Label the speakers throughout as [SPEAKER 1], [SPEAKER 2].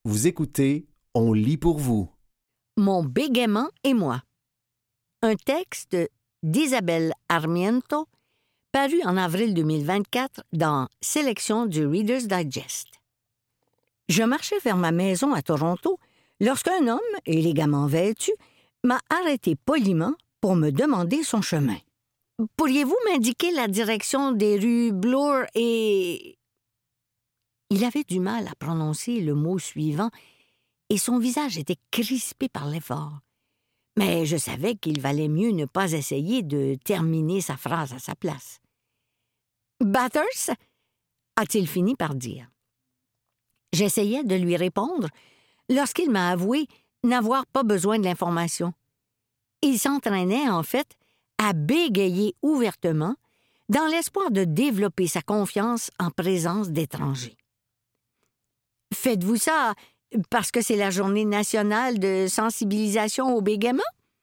[SPEAKER 1] Vous écoutez, on lit pour vous.
[SPEAKER 2] Mon bégaiement et moi. Un texte d'Isabelle Armiento, paru en avril 2024 dans Sélection du Reader's Digest. Je marchais vers ma maison à Toronto lorsqu'un homme, élégamment vêtu, m'a arrêté poliment pour me demander son chemin. « Pourriez-vous m'indiquer la direction des rues Bloor et... » Il avait du mal à prononcer le mot suivant et son visage était crispé par l'effort. Mais je savais qu'il valait mieux ne pas essayer de terminer sa phrase à sa place. « Bathurst » a-t-il fini par dire. J'essayais de lui répondre lorsqu'il m'a avoué n'avoir pas besoin de l'information. Il s'entraînait, en fait, à bégayer ouvertement dans l'espoir de développer sa confiance en présence d'étrangers. « Faites-vous ça parce que c'est la journée nationale de sensibilisation au bégaiement? »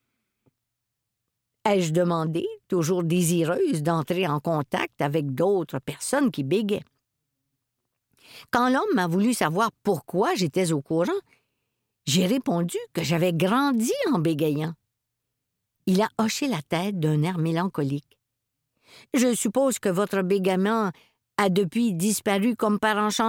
[SPEAKER 2] ai-je demandé, toujours désireuse d'entrer en contact avec d'autres personnes qui bégaient. Quand l'homme m'a voulu savoir pourquoi j'étais au courant, j'ai répondu que j'avais grandi en bégayant. Il a hoché la tête d'un air mélancolique. « Je suppose que votre bégaiement a depuis disparu comme par enchantement? »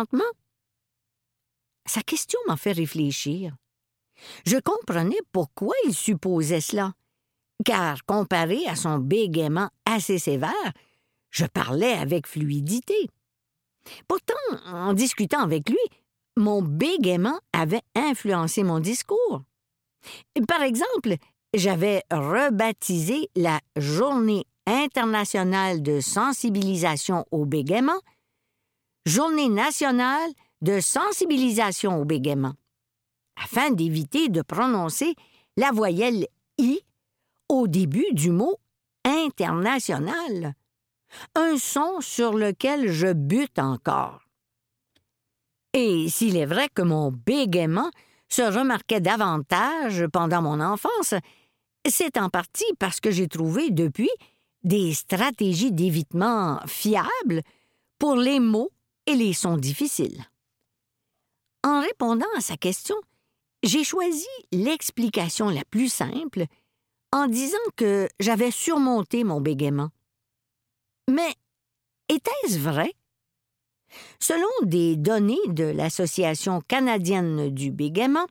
[SPEAKER 2] Sa question m'a fait réfléchir. Je comprenais pourquoi il supposait cela, car comparé à son bégaiement assez sévère, je parlais avec fluidité. Pourtant, en discutant avec lui, mon bégaiement avait influencé mon discours. Par exemple, j'avais rebaptisé la Journée internationale de sensibilisation au bégaiement Journée nationale de sensibilisation au bégaiement, afin d'éviter de prononcer la voyelle « i » au début du mot « international », un son sur lequel je bute encore. Et s'il est vrai que mon bégaiement se remarquait davantage pendant mon enfance, c'est en partie parce que j'ai trouvé depuis des stratégies d'évitement fiables pour les mots et les sons difficiles. En répondant à sa question, j'ai choisi l'explication la plus simple en disant que j'avais surmonté mon bégaiement. Mais était-ce vrai? Selon des données de l'Association canadienne du bégaiement,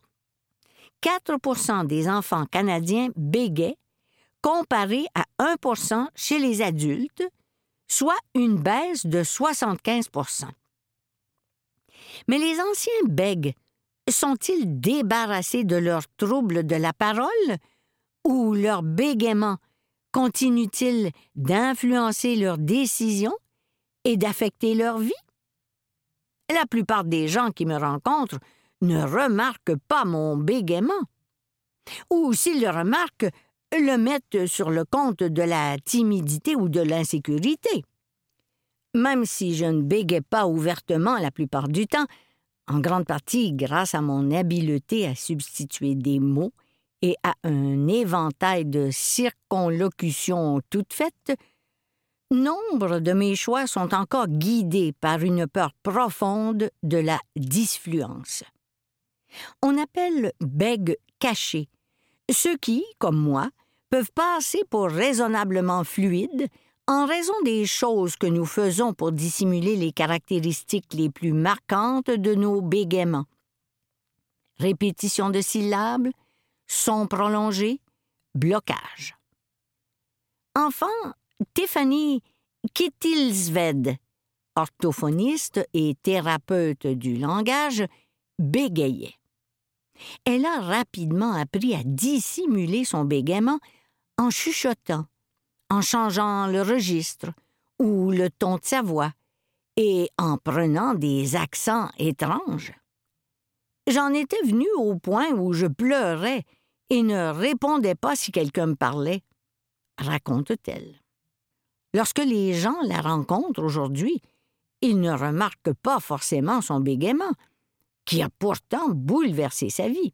[SPEAKER 2] 4% des enfants canadiens bégaient comparé à 1% chez les adultes, soit une baisse de 75%. Mais les anciens bègues sont-ils débarrassés de leurs troubles de la parole ou leur bégaiement continue-t-il d'influencer leurs décisions et d'affecter leur vie? La plupart des gens qui me rencontrent ne remarquent pas mon bégaiement. Ou s'ils le remarquent, le mettent sur le compte de la timidité ou de l'insécurité. Même si je ne bégais pas ouvertement la plupart du temps, en grande partie grâce à mon habileté à substituer des mots et à un éventail de circonlocutions toutes faites, nombre de mes choix sont encore guidés par une peur profonde de la disfluence. On appelle bègues cachés ceux qui, comme moi, peuvent passer pour raisonnablement fluides en raison des choses que nous faisons pour dissimuler les caractéristiques les plus marquantes de nos bégaiements. Répétition de syllabes, sons prolongés, blocage. Enfant, Tiffany Kittilsved, orthophoniste et thérapeute du langage, bégayait. Elle a rapidement appris à dissimuler son bégaiement en chuchotant, en changeant le registre ou le ton de sa voix et en prenant des accents étranges. J'en étais venue au point où je pleurais et ne répondais pas si quelqu'un me parlait, raconte-t-elle. Lorsque les gens la rencontrent aujourd'hui, ils ne remarquent pas forcément son bégaiement, qui a pourtant bouleversé sa vie.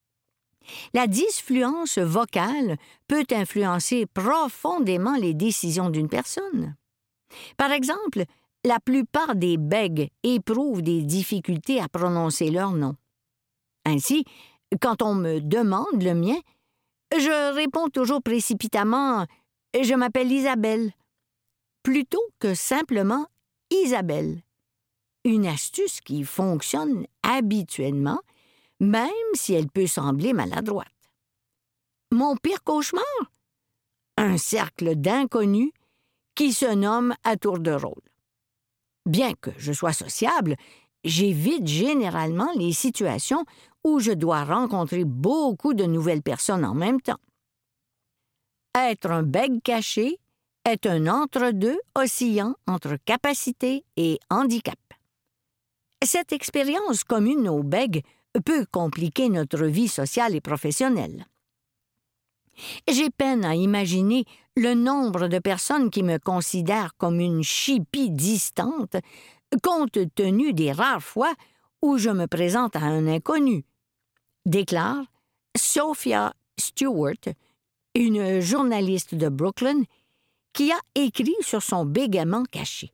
[SPEAKER 2] La disfluence vocale peut influencer profondément les décisions d'une personne. Par exemple, la plupart des bègues éprouvent des difficultés à prononcer leur nom. Ainsi, quand on me demande le mien, je réponds toujours précipitamment « Je m'appelle Isabelle », plutôt que simplement « Isabelle ». Une astuce qui fonctionne habituellement, même si elle peut sembler maladroite. Mon pire cauchemar? Un cercle d'inconnus qui se nomment à tour de rôle. Bien que je sois sociable, j'évite généralement les situations où je dois rencontrer beaucoup de nouvelles personnes en même temps. Être un bègue caché est un entre-deux oscillant entre capacité et handicap. Cette expérience commune aux bègues peut compliquer notre vie sociale et professionnelle. J'ai peine à imaginer le nombre de personnes qui me considèrent comme une chipie distante, compte tenu des rares fois où je me présente à un inconnu, déclare Sophia Stewart, une journaliste de Brooklyn, qui a écrit sur son bégaiement caché.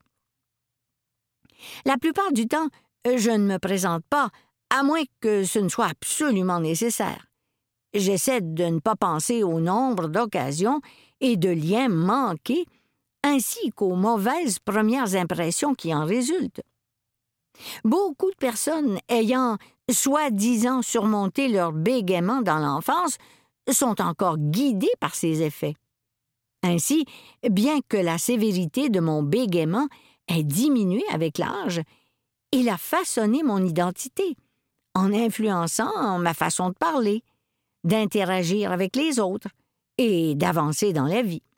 [SPEAKER 2] La plupart du temps, je ne me présente pas, à moins que ce ne soit absolument nécessaire. J'essaie de ne pas penser au nombre d'occasions et de liens manqués, ainsi qu'aux mauvaises premières impressions qui en résultent. Beaucoup de personnes ayant soi-disant surmonté leur bégaiement dans l'enfance sont encore guidées par ces effets. Ainsi, bien que la sévérité de mon bégaiement ait diminué avec l'âge, il a façonné mon identité, en influençant ma façon de parler, d'interagir avec les autres et d'avancer dans la vie.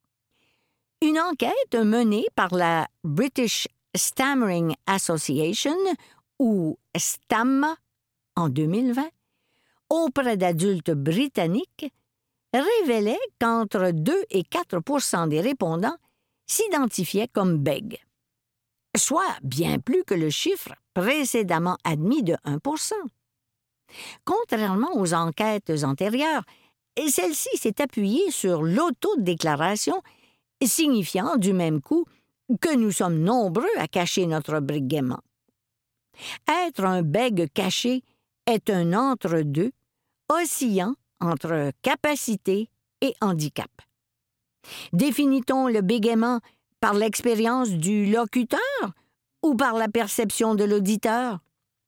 [SPEAKER 2] Une enquête menée par la British Stammering Association, ou STAMMA, en 2020, auprès d'adultes britanniques, révélait qu'entre 2 et 4 % des répondants s'identifiaient comme bègues, soit bien plus que le chiffre précédemment admis de 1 %. Contrairement aux enquêtes antérieures, celle-ci s'est appuyée sur l'autodéclaration, signifiant du même coup que nous sommes nombreux à cacher notre bégaiement. Être un bègue caché est un entre-deux, oscillant entre capacité et handicap. Définit-on le bégaiement par l'expérience du locuteur ou par la perception de l'auditeur?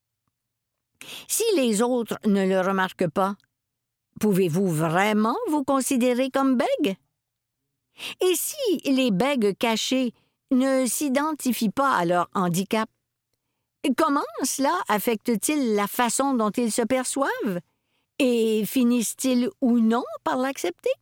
[SPEAKER 2] Si les autres ne le remarquent pas, pouvez-vous vraiment vous considérer comme bègue? Et si les bègues cachés ne s'identifient pas à leur handicap, comment cela affecte-t-il la façon dont ils se perçoivent? Et finissent-ils ou non par l'accepter?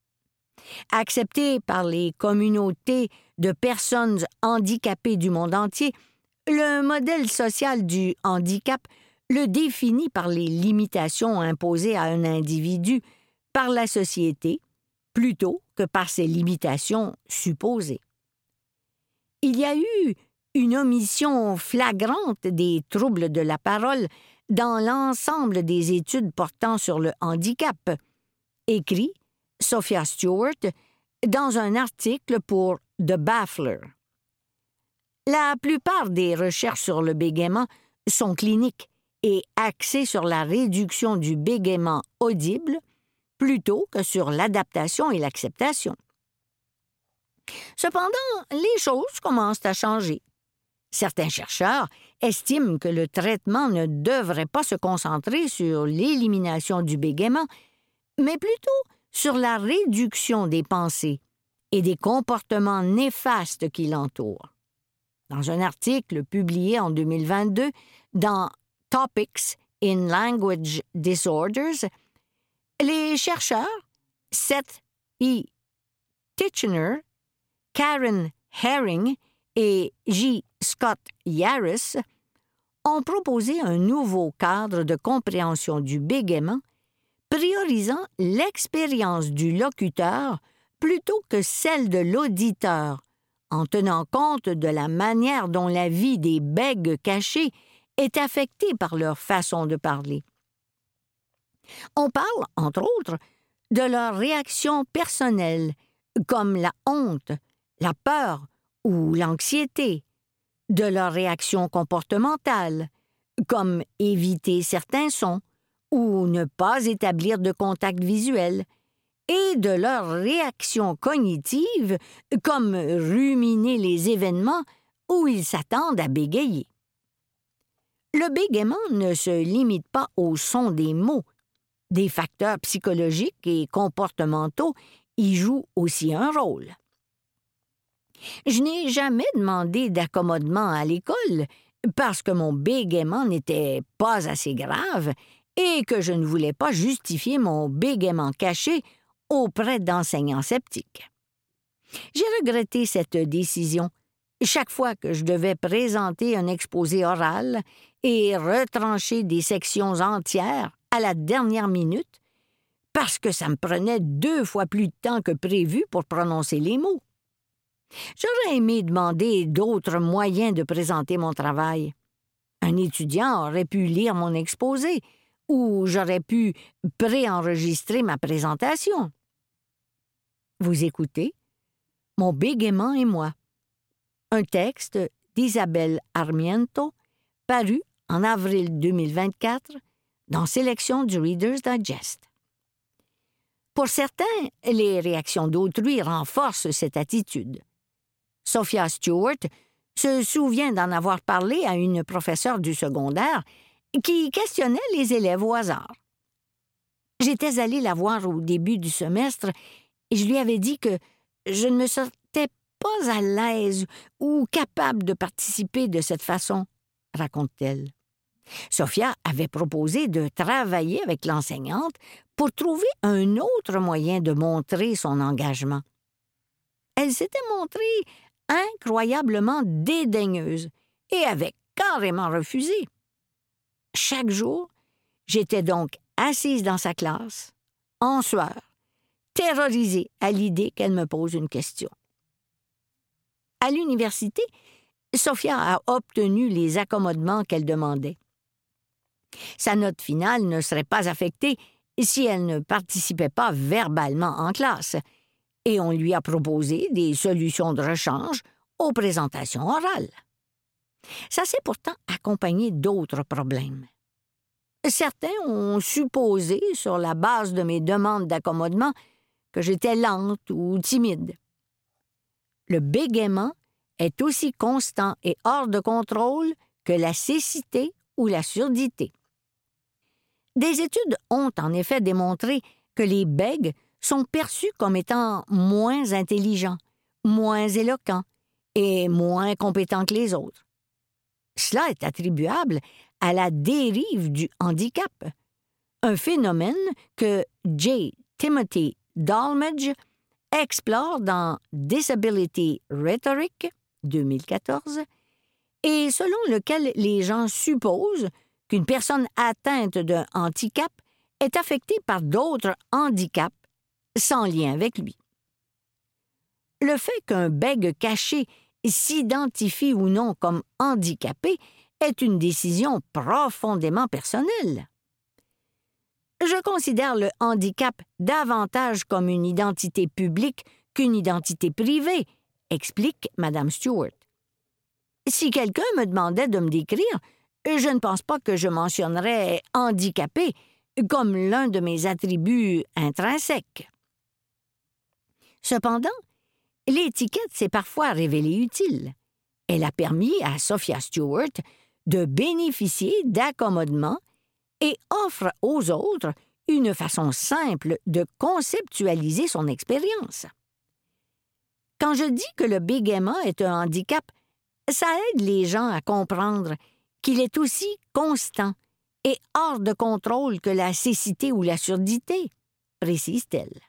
[SPEAKER 2] Accepté par les communautés de personnes handicapées du monde entier, le modèle social du handicap le définit par les limitations imposées à un individu par la société plutôt que par ses limitations supposées. Il y a eu une omission flagrante des troubles de la parole dans l'ensemble des études portant sur le handicap, écrit Sophia Stewart dans un article pour The Baffler. La plupart des recherches sur le bégaiement sont cliniques et axées sur la réduction du bégaiement audible plutôt que sur l'adaptation et l'acceptation. Cependant, les choses commencent à changer. Certains chercheurs estiment que le traitement ne devrait pas se concentrer sur l'élimination du bégaiement, mais plutôt sur la réduction des pensées et des comportements néfastes qui l'entourent. Dans un article publié en 2022 dans Topics in Language Disorders, les chercheurs Seth E. Titchener, Karen Herring et J. Scott Yaris ont proposé un nouveau cadre de compréhension du bégaiement priorisant l'expérience du locuteur plutôt que celle de l'auditeur, en tenant compte de la manière dont la vie des bègues cachés est affectée par leur façon de parler. On parle, entre autres, de leurs réactions personnelles, comme la honte, la peur ou l'anxiété, de leurs réactions comportementales, comme éviter certains sons ou ne pas établir de contact visuel, et de leurs réactions cognitives, comme ruminer les événements où ils s'attendent à bégayer. Le bégaiement ne se limite pas au son des mots. Des facteurs psychologiques et comportementaux y jouent aussi un rôle. Je n'ai jamais demandé d'accommodement à l'école parce que mon bégaiement n'était pas assez grave et que je ne voulais pas justifier mon bégaiement caché auprès d'enseignants sceptiques. J'ai regretté cette décision chaque fois que je devais présenter un exposé oral et retrancher des sections entières à la dernière minute parce que ça me prenait 2 fois plus de temps que prévu pour prononcer les mots. J'aurais aimé demander d'autres moyens de présenter mon travail. Un étudiant aurait pu lire mon exposé ou j'aurais pu préenregistrer ma présentation. Vous écoutez Mon bégaiement et moi, un texte d'Isabelle Armiento, paru en avril 2024 dans Sélection du Reader's Digest. Pour certains, les réactions d'autrui renforcent cette attitude. Sophia Stewart se souvient d'en avoir parlé à une professeure du secondaire qui questionnait les élèves au hasard. J'étais allée la voir au début du semestre et je lui avais dit que je ne me sentais pas à l'aise ou capable de participer de cette façon, raconte-t-elle. Sophia avait proposé de travailler avec l'enseignante pour trouver un autre moyen de montrer son engagement. Elle s'était montrée incroyablement dédaigneuse et avait carrément refusé. Chaque jour, j'étais donc assise dans sa classe, en sueur, terrorisée à l'idée qu'elle me pose une question. À l'université, Sophia a obtenu les accommodements qu'elle demandait. Sa note finale ne serait pas affectée si elle ne participait pas verbalement en classe, et on lui a proposé des solutions de rechange aux présentations orales. Ça s'est pourtant accompagné d'autres problèmes. Certains ont supposé, sur la base de mes demandes d'accommodement, que j'étais lente ou timide. Le bégaiement est aussi constant et hors de contrôle que la cécité ou la surdité. Des études ont en effet démontré que les bègues sont perçus comme étant moins intelligents, moins éloquents et moins compétents que les autres. Cela est attribuable à la dérive du handicap, un phénomène que J. Timothy Dolmage explore dans Disability Rhetoric, 2014, et selon lequel les gens supposent qu'une personne atteinte d'un handicap est affectée par d'autres handicaps sans lien avec lui. Le fait qu'un bègue caché s'identifie ou non comme handicapé est une décision profondément personnelle. Je considère le handicap davantage comme une identité publique qu'une identité privée, explique Mme Stewart. Si quelqu'un me demandait de me décrire, je ne pense pas que je mentionnerais « handicapé » comme l'un de mes attributs intrinsèques. Cependant, l'étiquette s'est parfois révélée utile. Elle a permis à Sophia Stewart de bénéficier d'accommodements et offre aux autres une façon simple de conceptualiser son expérience. Quand je dis que le bégaiement est un handicap, ça aide les gens à comprendre qu'il est aussi constant et hors de contrôle que la cécité ou la surdité, précise-t-elle.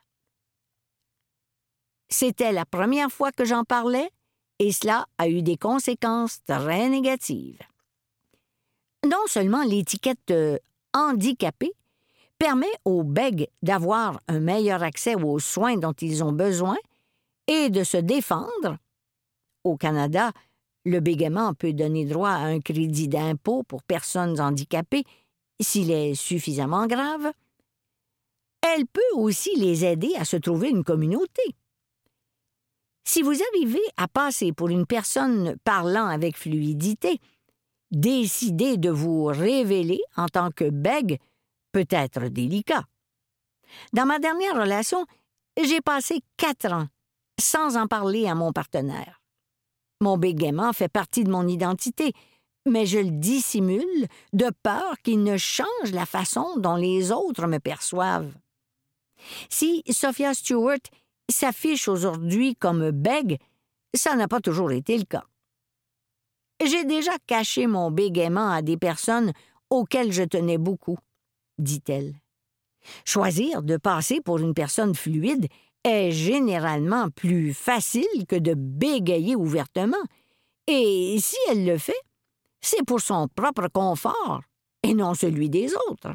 [SPEAKER 2] C'était la première fois que j'en parlais et cela a eu des conséquences très négatives. Non seulement l'étiquette handicapé permet aux bègues d'avoir un meilleur accès aux soins dont ils ont besoin et de se défendre. Au Canada, le bégaiement peut donner droit à un crédit d'impôt pour personnes handicapées s'il est suffisamment grave. Elle peut aussi les aider à se trouver une communauté. Si vous arrivez à passer pour une personne parlant avec fluidité, décider de vous révéler en tant que bègue peut être délicat. Dans ma dernière relation, j'ai passé 4 ans sans en parler à mon partenaire. Mon bégaiement fait partie de mon identité, mais je le dissimule de peur qu'il ne change la façon dont les autres me perçoivent. Si Sophia Stewart s'affiche aujourd'hui comme bègue, ça n'a pas toujours été le cas. J'ai déjà caché mon bégaiement à des personnes auxquelles je tenais beaucoup, dit-elle. Choisir de passer pour une personne fluide est généralement plus facile que de bégayer ouvertement, et si elle le fait, c'est pour son propre confort et non celui des autres.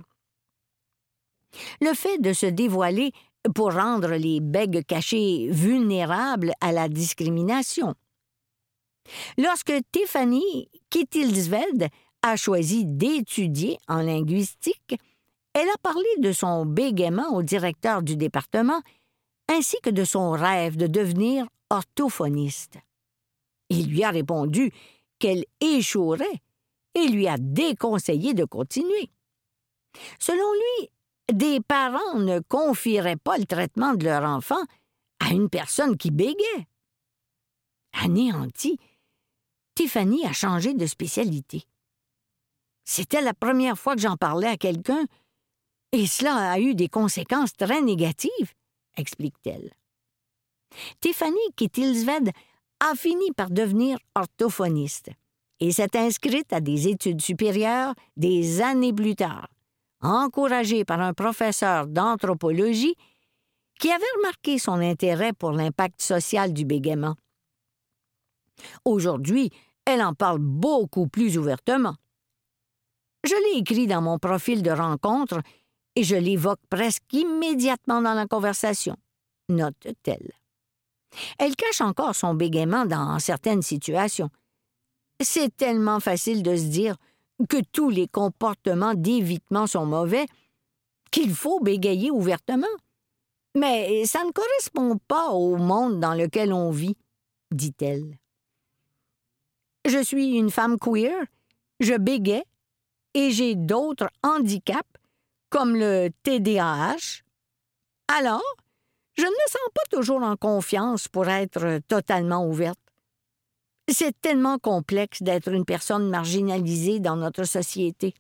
[SPEAKER 2] Le fait de se dévoiler pour rendre les bègues cachés vulnérables à la discrimination. Lorsque Tiffany Kittlesveld a choisi d'étudier en linguistique, elle a parlé de son bégaiement au directeur du département ainsi que de son rêve de devenir orthophoniste. Il lui a répondu qu'elle échouerait et lui a déconseillé de continuer. Selon lui, des parents ne confieraient pas le traitement de leur enfant à une personne qui bégait. Anéantie, Tiffany a changé de spécialité. C'était la première fois que j'en parlais à quelqu'un, et cela a eu des conséquences très négatives, explique-t-elle. Tiffany Kittlesveld a fini par devenir orthophoniste et s'est inscrite à des études supérieures des années plus tard, encouragée par un professeur d'anthropologie qui avait remarqué son intérêt pour l'impact social du bégaiement. Aujourd'hui, elle en parle beaucoup plus ouvertement. Je l'ai écrit dans mon profil de rencontre et je l'évoque presque immédiatement dans la conversation, note-t-elle. Elle cache encore son bégaiement dans certaines situations. C'est tellement facile de se dire que tous les comportements d'évitement sont mauvais qu'il faut bégayer ouvertement. Mais ça ne correspond pas au monde dans lequel on vit, dit-elle. Je suis une femme queer, je bégaye et j'ai d'autres handicaps comme le TDAH. Alors, je ne me sens pas toujours en confiance pour être totalement ouverte. C'est tellement complexe d'être une personne marginalisée dans notre société.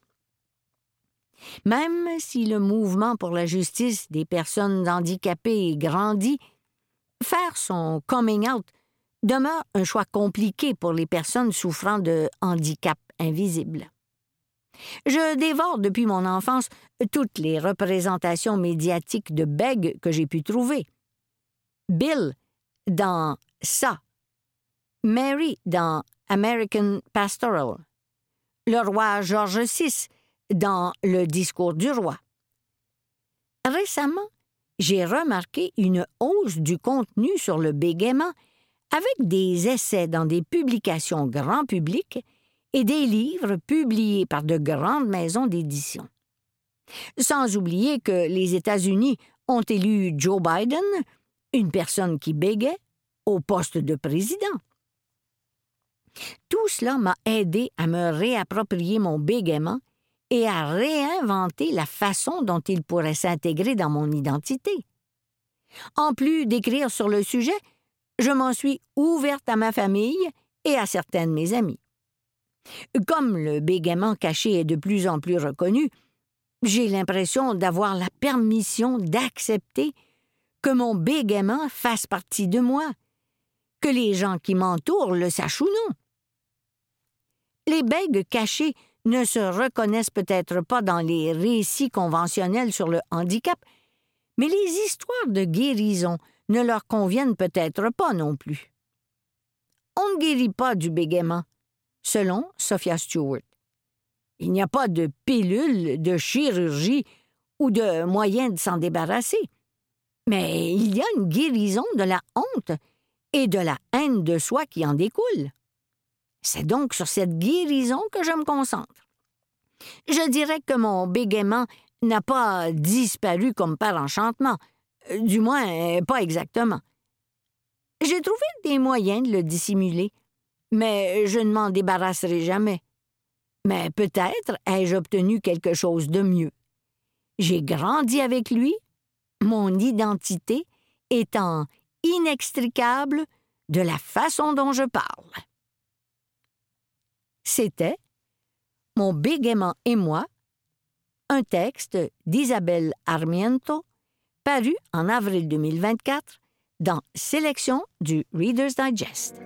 [SPEAKER 2] Même si le mouvement pour la justice des personnes handicapées grandit, faire son coming out demeure un choix compliqué pour les personnes souffrant de handicap invisible. Je dévore depuis mon enfance toutes les représentations médiatiques de bègues que j'ai pu trouver. Bill dans Ça, Mary dans American Pastoral, le roi George VI dans Le discours du roi. Récemment, j'ai remarqué une hausse du contenu sur le bégaiement avec des essais dans des publications grand public et des livres publiés par de grandes maisons d'édition. Sans oublier que les États-Unis ont élu Joe Biden, une personne qui bégait, au poste de président. Tout cela m'a aidé à me réapproprier mon bégaiement et à réinventer la façon dont il pourrait s'intégrer dans mon identité. En plus d'écrire sur le sujet, je m'en suis ouverte à ma famille et à certains de mes amis. Comme le bégaiement caché est de plus en plus reconnu, j'ai l'impression d'avoir la permission d'accepter que mon bégaiement fasse partie de moi, que les gens qui m'entourent le sachent ou non. Les bègues cachés ne se reconnaissent peut-être pas dans les récits conventionnels sur le handicap, mais les histoires de guérison ne leur conviennent peut-être pas non plus. On ne guérit pas du bégaiement, selon Sophia Stewart. Il n'y a pas de pilule, de chirurgie ou de moyen de s'en débarrasser. Mais il y a une guérison de la honte et de la haine de soi qui en découle. C'est donc sur cette guérison que je me concentre. Je dirais que mon bégaiement n'a pas disparu comme par enchantement, du moins pas exactement. J'ai trouvé des moyens de le dissimuler, mais je ne m'en débarrasserai jamais. Mais peut-être ai-je obtenu quelque chose de mieux. J'ai grandi avec lui, mon identité étant inextricable de la façon dont je parle. C'était Mon bégaiement et moi, un texte d'Isabelle Armiento, paru en avril 2024 dans Sélection du Reader's Digest.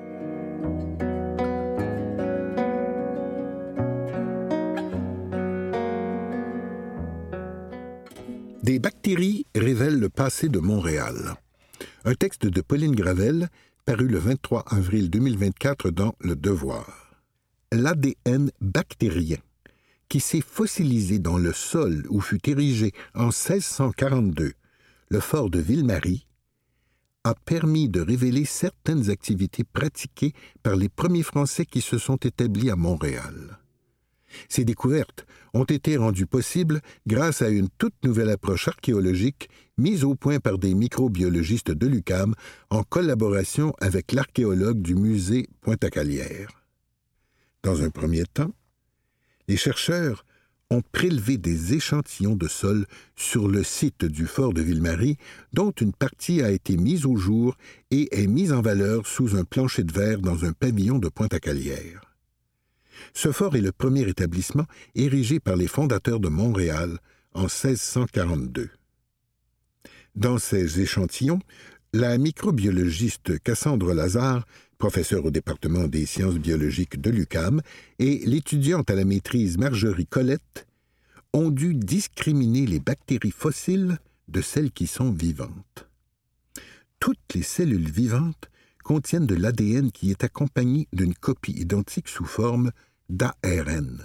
[SPEAKER 3] Des bactéries révèlent le passé de Montréal. Un texte de Pauline Gravel, paru le 23 avril 2024 dans Le Devoir. L'ADN bactérien, qui s'est fossilisé dans le sol où fut érigé en 1642 le fort de Ville-Marie, a permis de révéler certaines activités pratiquées par les premiers Français qui se sont établis à Montréal. Ces découvertes ont été rendues possibles grâce à une toute nouvelle approche archéologique mise au point par des microbiologistes de l'UQAM en collaboration avec l'archéologue du musée Pointe-à-Calière. Dans un premier temps, les chercheurs ont prélevé des échantillons de sol sur le site du fort de Ville-Marie, dont une partie a été mise au jour et est mise en valeur sous un plancher de verre dans un pavillon de Pointe-à-Calière. Ce fort est le premier établissement érigé par les fondateurs de Montréal en 1642. Dans ces échantillons, la microbiologiste Cassandre Lazare, professeure au département des sciences biologiques de l'UQAM, et l'étudiante à la maîtrise Marjorie Collette ont dû discriminer les bactéries fossiles de celles qui sont vivantes. Toutes les cellules vivantes contiennent de l'ADN qui est accompagné d'une copie identique sous forme d'ARN.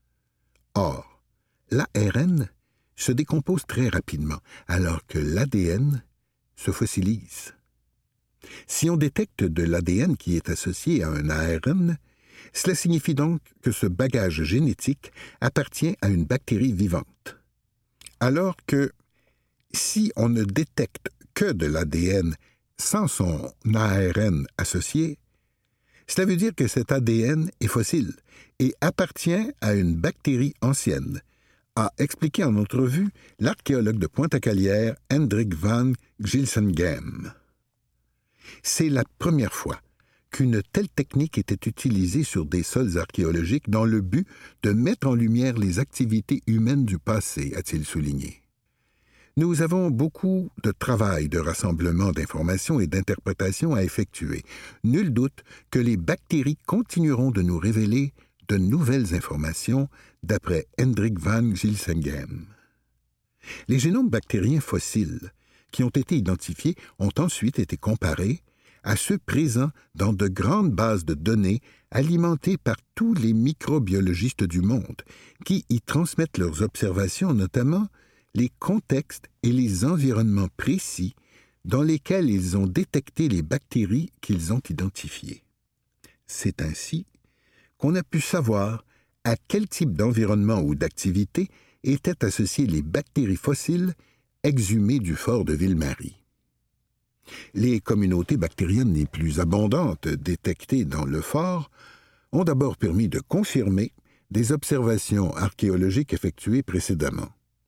[SPEAKER 3] Or, l'ARN se décompose très rapidement, alors que l'ADN se fossilise. Si on détecte de l'ADN qui est associé à un ARN, cela signifie donc que ce bagage génétique appartient à une bactérie vivante. Alors que, si on ne détecte que de l'ADN sans son ARN associé, cela veut dire que cet ADN est fossile et appartient à une bactérie ancienne, a expliqué en entrevue l'archéologue de Pointe-à-Calière Hendrik van Gilsenghem. C'est la première fois qu'une telle technique était utilisée sur des sols archéologiques dans le but de mettre en lumière les activités humaines du passé, a-t-il souligné. Nous avons beaucoup de travail de rassemblement d'informations et d'interprétation à effectuer. Nul doute que les bactéries continueront de nous révéler de nouvelles informations, d'après Hendrik van Gilsenghem. Les génomes bactériens fossiles qui ont été identifiés ont ensuite été comparés à ceux présents dans de grandes bases de données alimentées par tous les microbiologistes du monde, qui y transmettent leurs observations, notamment les contextes et les environnements précis dans lesquels ils ont détecté les bactéries qu'ils ont identifiées. C'est ainsi qu'on a pu savoir à quel type d'environnement ou d'activité étaient associées les bactéries fossiles exhumées du fort de Ville-Marie. Les communautés bactériennes les plus abondantes détectées dans le fort ont d'abord permis de confirmer des observations archéologiques effectuées précédemment.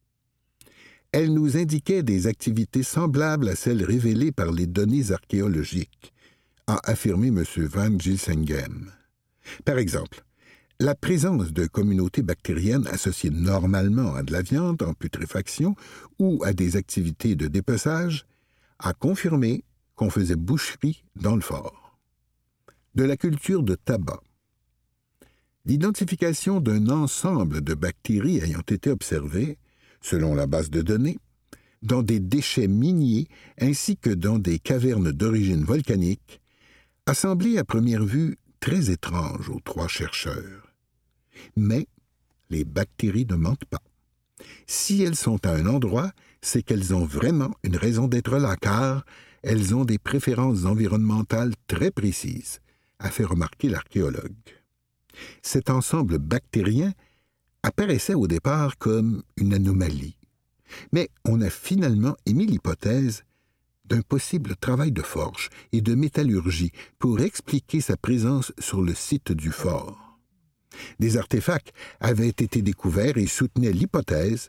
[SPEAKER 3] Elles nous indiquaient des activités semblables à celles révélées par les données archéologiques, a affirmé M. van Gilsenghem. Par exemple, la présence de communautés bactériennes associées normalement à de la viande en putréfaction ou à des activités de dépeçage a confirmé qu'on faisait boucherie dans le fort. De la culture de tabac. L'identification d'un ensemble de bactéries ayant été observées, selon la base de données, dans des déchets miniers ainsi que dans des cavernes d'origine volcanique, a semblé à première vue très étrange aux trois chercheurs. Mais les bactéries ne mentent pas. Si elles sont à un endroit, c'est qu'elles ont vraiment une raison d'être là, car elles ont des préférences environnementales très précises, a fait remarquer l'archéologue. Cet ensemble bactérien apparaissait au départ comme une anomalie, mais on a finalement émis l'hypothèse d'un possible travail de forge et de métallurgie pour expliquer sa présence sur le site du fort. Des artefacts avaient été découverts et soutenaient l'hypothèse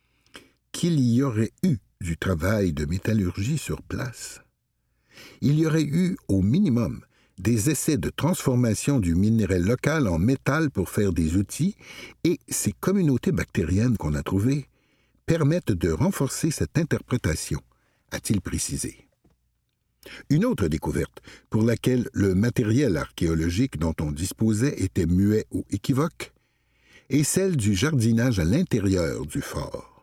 [SPEAKER 3] qu'il y aurait eu du travail de métallurgie sur place. Il y aurait eu, au minimum, des essais de transformation du minerai local en métal pour faire des outils, et ces communautés bactériennes qu'on a trouvées permettent de renforcer cette interprétation, a-t-il précisé. Une autre découverte, pour laquelle le matériel archéologique dont on disposait était muet ou équivoque, est celle du jardinage à l'intérieur du fort.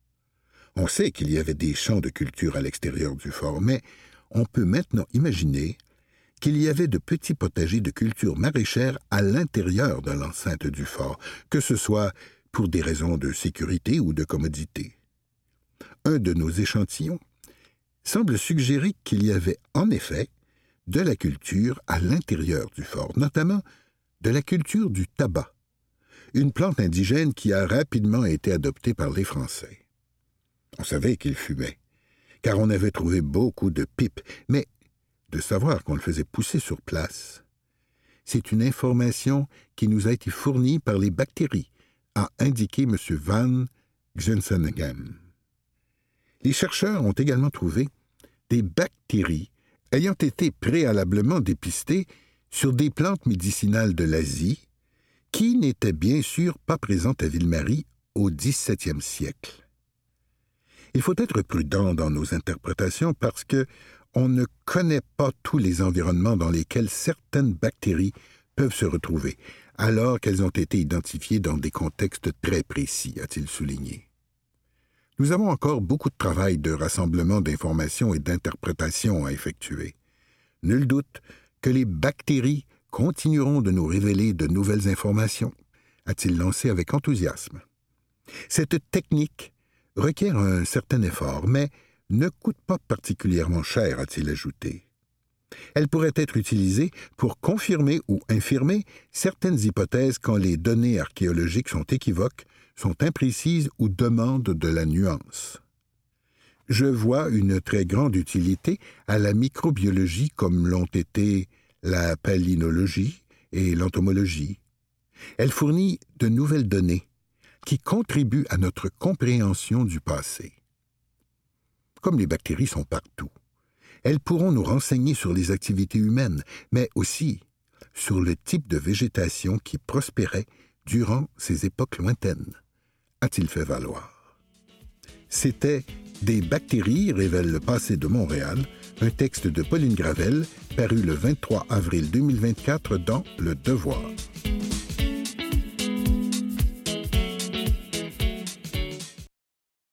[SPEAKER 3] On sait qu'il y avait des champs de culture à l'extérieur du fort, mais on peut maintenant imaginer qu'il y avait de petits potagers de culture maraîchère à l'intérieur de l'enceinte du fort, que ce soit pour des raisons de sécurité ou de commodité. Un de nos échantillons semble suggérer qu'il y avait en effet de la culture à l'intérieur du fort, notamment de la culture du tabac, une plante indigène qui a rapidement été adoptée par les Français. On savait qu'ils fumaient, car on avait trouvé beaucoup de pipes, mais de savoir qu'on le faisait pousser sur place, c'est une information qui nous a été fournie par les bactéries, a indiqué M. Van Gsensenghem. Les chercheurs ont également trouvé des bactéries ayant été préalablement dépistées sur des plantes médicinales de l'Asie qui n'étaient bien sûr pas présentes à Ville-Marie au XVIIe siècle. Il faut être prudent dans nos interprétations parce que on ne connaît pas tous les environnements dans lesquels certaines bactéries peuvent se retrouver, alors qu'elles ont été identifiées dans des contextes très précis, a-t-il souligné. Nous avons encore beaucoup de travail de rassemblement d'informations et d'interprétation à effectuer. Nul doute que les bactéries continueront de nous révéler de nouvelles informations, a-t-il lancé avec enthousiasme. Cette technique requiert un certain effort, mais ne coûte pas particulièrement cher, a-t-il ajouté. Elle pourrait être utilisée pour confirmer ou infirmer certaines hypothèses quand les données archéologiques sont équivoques, sont imprécises ou demandent de la nuance. Je vois une très grande utilité à la microbiologie comme l'ont été la palynologie et l'entomologie. Elle fournit de nouvelles données qui contribuent à notre compréhension du passé. Comme les bactéries sont partout, elles pourront nous renseigner sur les activités humaines, mais aussi sur le type de végétation qui prospérait durant ces époques lointaines, a-t-il fait valoir. C'était « Des bactéries révèlent le passé de Montréal », un texte de Pauline Gravel, paru le 23 avril 2024 dans Le Devoir.